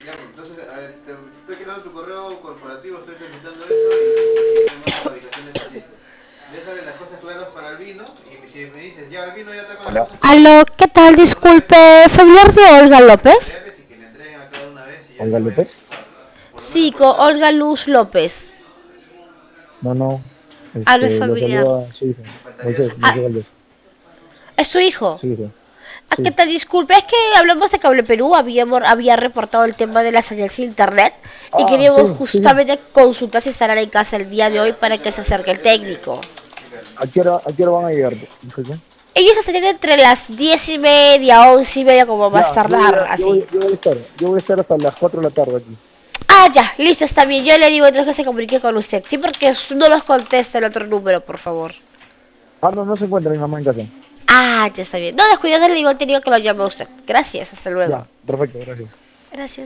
Ya, pues, entonces, te estoy quitando tu correo corporativo, estoy solicitando eso y te mando la ubicación de ese sitio. Déjale las cosas claras para el vino y si me dices, ya el vino ya está con las Hola. cosas claras, Aló, ¿qué tal? por una vez Disculpe, familiar de Olga López. materiales y que le entreguen a cada una vez y ya Olga se vayan López. por lo menos Sí, por con etapas. Olga Luz López. No, no. Hablo Lo familiar. saluda su hijo. Me faltaría Moisés, su Ah, Moisés Valdés. ¿es su hijo? Su hijo. Ah, ¿qué Sí. tal? Disculpe, es que hablamos de Cable Perú, había reportado el tema de la señal sin internet y Ah, queríamos sí, sí, sí. justamente consultar si estarán en casa el día de hoy para que se acerque el técnico. A qué hora van a llegar? Disculpe. Ellos estarían entre las 10:30, 11:30 como más Ya, tardar, así. yo voy a estar hasta las 4 de la tarde aquí. Ah, ya, listo, está bien. Yo le digo entonces que se comunique con usted. Sí, porque no los contesta el otro número, por favor. Ah, no, no se encuentra mi mamá en casa. Ah, ya está bien. No, descuidado, le digo al técnico que lo llame a usted. Gracias, hasta luego. Ya, perfecto, gracias. Gracias.